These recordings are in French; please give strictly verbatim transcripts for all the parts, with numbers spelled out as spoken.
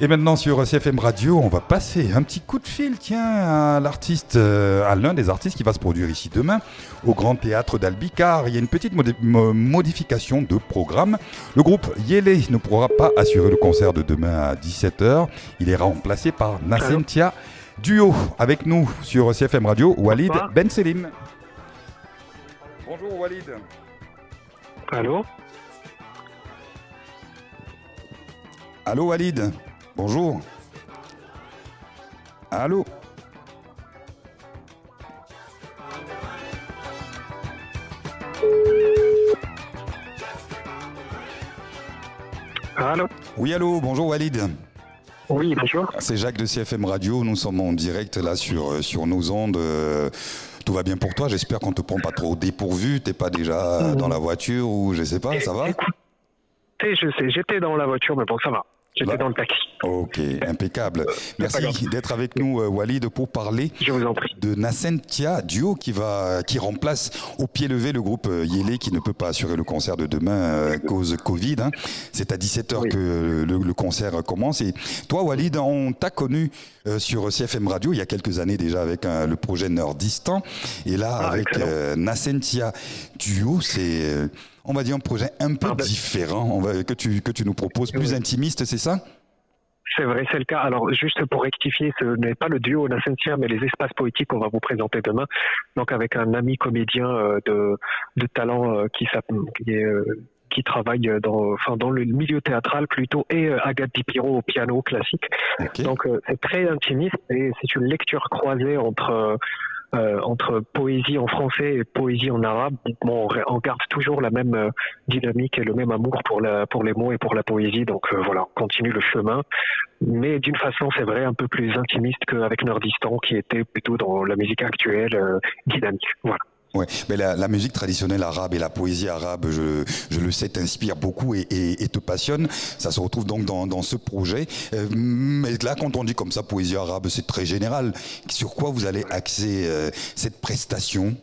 Et maintenant sur C F M Radio, on va passer un petit coup de fil, tiens, à l'artiste, euh, à l'un des artistes qui va se produire ici demain au Grand Théâtre d'Albi, car il y a une petite modi- mo- modification de programme. Le groupe Yélé ne pourra pas assurer le concert de demain à dix-sept heures. Il est remplacé par Nassentia Duo. Avec nous sur C F M Radio, Walid Ben Selim. Bonjour Walid. Allô? Allô Walid. Bonjour. Allô. Allô? Oui, allô, bonjour Walid. Oui, bonjour. C'est Jacques de C F M Radio, nous sommes en direct là sur, sur nos ondes. Euh, tout va bien pour toi, j'espère qu'on te prend pas trop au dépourvu, t'es pas déjà mmh. dans la voiture ou je sais pas, ça va? Écoutez, je sais, j'étais dans la voiture, mais bon, ça va. J'étais bah, dans le taxi. Ok, impeccable. Merci d'être avec nous, Walid, pour parler Je vous en prie. de Nassentia Duo qui, va, qui remplace au pied levé le groupe Yélé qui ne peut pas assurer le concert de demain à cause Covid. Hein. C'est à dix-sept heures oui. que le, le concert commence. Et toi, Walid, on t'a connu euh, sur C F M Radio il y a quelques années déjà avec euh, le projet Nordistan. Et là, ah, avec euh, Nassentia Duo, c'est... Euh, on va dire un projet un peu ah ben, différent on va, que, tu, que tu nous proposes, plus oui. intimiste, c'est ça? C'est vrai, c'est le cas. Alors, juste pour rectifier, ce n'est pas le duo Nassentia, mais les espaces poétiques qu'on va vous présenter demain. Donc, avec un ami comédien euh, de, de talent euh, qui, qui, est, euh, qui travaille dans, enfin, dans le milieu théâtral plutôt, et euh, Agathe Dipiro au piano classique. Okay. Donc, euh, c'est très intimiste et c'est une lecture croisée entre... Euh, Euh, entre poésie en français et poésie en arabe. Bon, on garde toujours la même euh, dynamique et le même amour pour, la, pour les mots et pour la poésie. Donc euh, voilà, on continue le chemin. Mais d'une façon, c'est vrai, un peu plus intimiste qu'avec Nordistan, qui était plutôt dans la musique actuelle, euh, dynamique. Voilà. Ouais, mais la, la musique traditionnelle arabe et la poésie arabe, je, je le sais, t'inspire beaucoup et, et, et te passionne. Ça se retrouve donc dans, dans ce projet. Euh, mais là, quand on dit comme ça, poésie arabe, c'est très général. Sur quoi vous allez axer euh, cette prestation?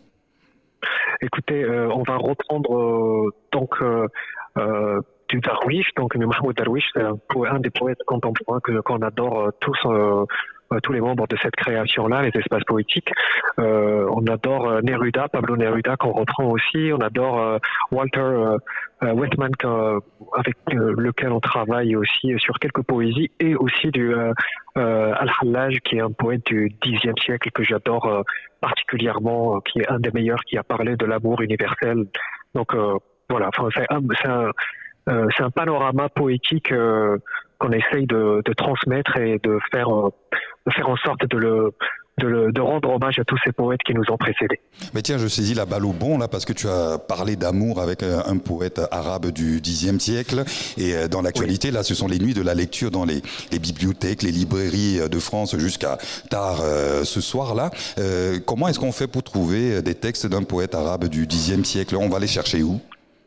Écoutez, euh, on va reprendre euh, donc euh, euh, du Darwish. Donc Mahmoud Darwish, c'est un, un des poètes contemporains que, qu'on adore euh, tous. Euh, tous les membres de cette création-là, les espaces poétiques. Euh, on adore euh, Neruda, Pablo Neruda, qu'on reprend aussi. On adore euh, Walter euh, Whitman, avec euh, lequel on travaille aussi sur quelques poésies, et aussi du euh, euh, Al-Hallaj, qui est un poète du dixième siècle que j'adore euh, particulièrement, euh, qui est un des meilleurs, qui a parlé de l'amour universel. Donc euh, voilà, enfin, c'est un, c'est un, euh, c'est un panorama poétique euh, qu'on essaye de, de transmettre et de faire, euh, de faire en sorte de le, de, le, de rendre hommage à tous ces poètes qui nous ont précédés. Mais tiens, je saisis la balle au bon là parce que tu as parlé d'amour avec un poète arabe du dixième siècle et dans l'actualité oui. là, ce sont les nuits de la lecture dans les, les bibliothèques, les librairies de France jusqu'à tard euh, ce soir là. Euh, comment est-ce qu'on fait pour trouver des textes d'un poète arabe du dixième siècle? On va les chercher où?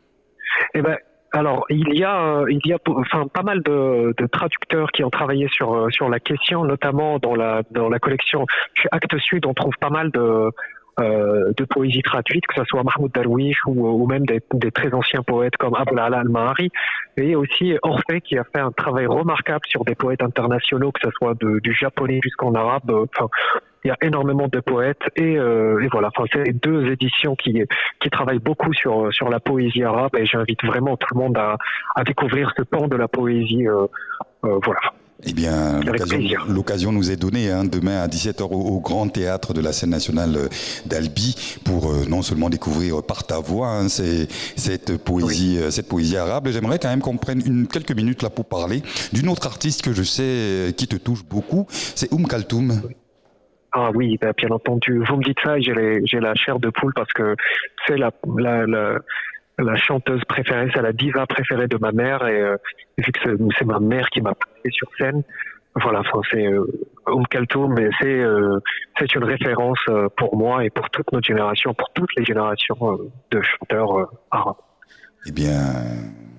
Eh ben. Alors, il y a, il y a, enfin, pas mal de, de traducteurs qui ont travaillé sur sur la question, notamment dans la dans la collection chez Actes Sud, on trouve pas mal de euh, de poésie traduite, que ce soit Mahmoud Darwish ou, ou même des, des très anciens poètes comme Abul Ala al-Mahari, et aussi Orphée qui a fait un travail remarquable sur des poètes internationaux, que ce soit de, du japonais jusqu'en arabe. Enfin, il y a énormément de poètes et, euh, et voilà. Enfin, c'est deux éditions qui qui travaillent beaucoup sur sur la poésie arabe et j'invite vraiment tout le monde à à découvrir ce pan de la poésie. Euh, euh, voilà. Eh bien, l'occasion, l'occasion nous est donnée hein, demain à dix-sept heures au, au Grand Théâtre de la Scène nationale d'Albi pour euh, non seulement découvrir par ta voix hein, c'est, cette poésie, oui. euh, cette poésie arabe. J'aimerais quand même qu'on prenne une, quelques minutes là pour parler d'une autre artiste que je sais euh, qui te touche beaucoup, c'est Oum Kalthoum. Oui. Ah oui, ben, bien entendu. Vous me dites ça et j'ai, les, j'ai la chair de poule parce que c'est la, la, la, la chanteuse préférée, c'est la diva préférée de ma mère et euh, vu que c'est, c'est ma mère qui m'a placé sur scène, voilà, enfin c'est euh, Oum Kalthoum, mais c'est euh, c'est une référence euh, pour moi et pour toute notre génération, pour toutes les générations euh, de chanteurs euh, arabes. Eh bien,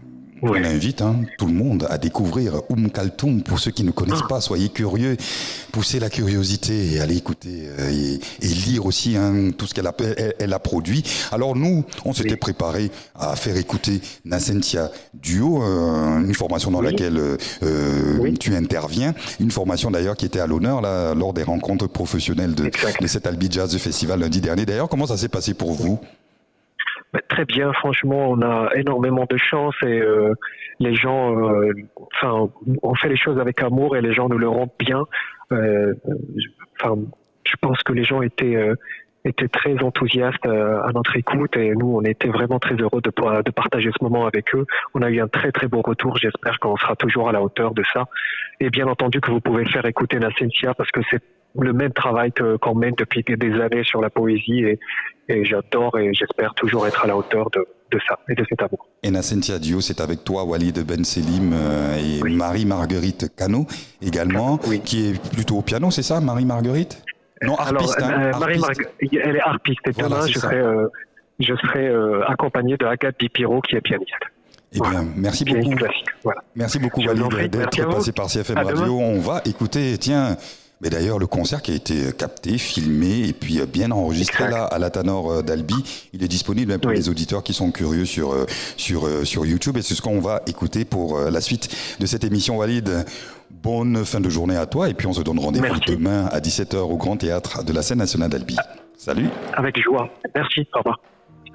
Oui. On invite hein, tout le monde à découvrir Oum Kalthoum. Pour ceux qui ne connaissent Ah. pas, soyez curieux, poussez la curiosité et allez écouter euh, et, et lire aussi hein, tout ce qu'elle a, elle, elle a produit. Alors nous, on s'était Oui. préparé à faire écouter Nascentia Duo, euh, une formation dans Oui. laquelle euh, Oui. tu interviens, une formation d'ailleurs qui était à l'honneur là, lors des rencontres professionnelles de, Exact. de cet Albi Jazz Festival lundi dernier. D'ailleurs, comment ça s'est passé pour vous? Bah, très bien, franchement, on a énormément de chance et euh, les gens, euh, enfin, on fait les choses avec amour et les gens nous le rendent bien. Euh, Enfin, je pense que les gens étaient euh, étaient très enthousiastes euh, à notre écoute et nous, on était vraiment très heureux de de partager ce moment avec eux. On a eu un très très beau retour. J'espère qu'on sera toujours à la hauteur de ça. Et bien entendu que vous pouvez faire écouter Nascentia parce que c'est le même travail que, qu'on mène depuis des années sur la poésie et, et j'adore et j'espère toujours être à la hauteur de, de ça et de cet amour. Et Nascentia Duo, c'est avec toi, Walid Ben Selim euh, et Oui. Marie-Marguerite Cano également, Oui. qui est plutôt au piano, c'est ça, Marie-Marguerite? Non, harpiste. Alors, hein, euh, Marie Marguerite, elle est harpiste et Voilà, demain c'est je ça. serai, euh, je serai euh, accompagné de Agathe Dipiro qui est pianiste. Eh bien, Voilà. merci Pianiste beaucoup. classique. Voilà. Merci beaucoup, Je vous en Walid, prie. Merci à d'être vous. passé par C F M À Radio. demain. On va écouter, tiens, mais d'ailleurs, le concert qui a été capté, filmé et puis bien enregistré Exact. là à la Tanor d'Albi, il est disponible hein, pour Oui. les auditeurs qui sont curieux sur, euh, sur, euh, sur YouTube. Et c'est ce qu'on va écouter pour euh, la suite de cette émission, Walid. Bonne fin de journée à toi et puis on se donne rendez-vous Merci. demain à dix-sept heures au Grand Théâtre de la Scène nationale d'Albi. Salut. Avec joie. Merci. Au revoir.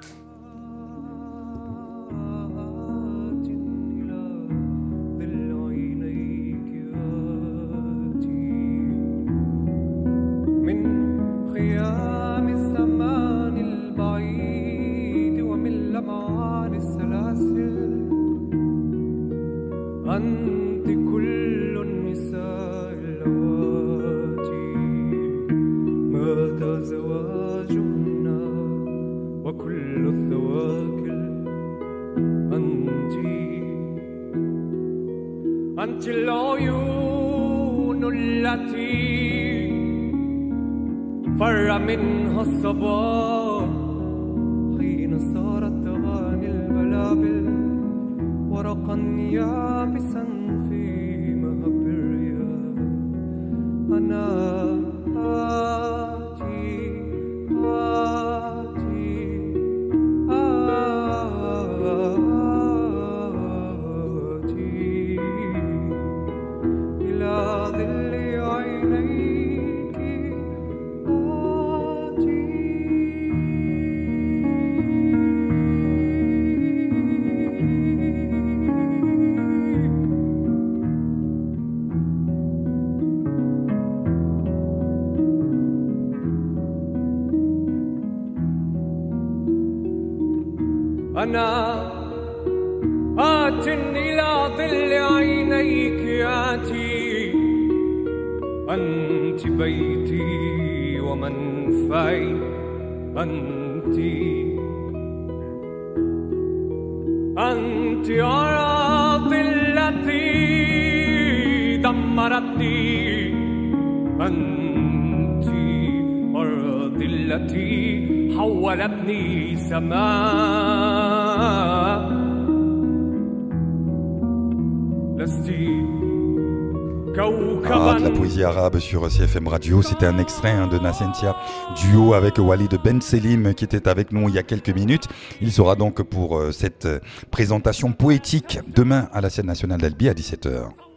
من خيام الزمان البعيد ومن لمعان السلاسل أنت كل النساء اللواتي مات زواجهن وكل الثواكل أنت أنت العيون التي فر منها الصباح حين صارت تغاني البلابل ورقا يابسا في مهب الرياح أنا آتي آتي آتي إلى ظل عينيك أنا آت إلى ظل عينيك آتي أنت بيتي ومنفعي أنت أنت أراضي التي دمرتني أنت أراضي التي حولتني سماء لست Ah, de la poésie arabe sur C F M Radio, c'était un extrait hein, de Nascentia Duo avec Walid Ben Selim qui était avec nous il y a quelques minutes. Il sera donc pour euh, cette présentation poétique demain à la Scène nationale d'Albi à dix-sept heures.